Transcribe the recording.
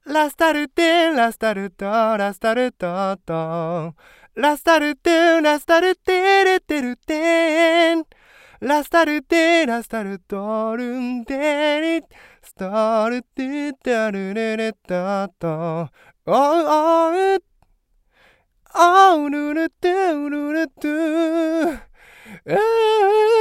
ラスタルテンラスタルトラスタルトトラスタルテンラスタルテレテルテンラスタルテラスタルトルンデリスタルテタルレレタタおうおうおうルルトゥルルトゥ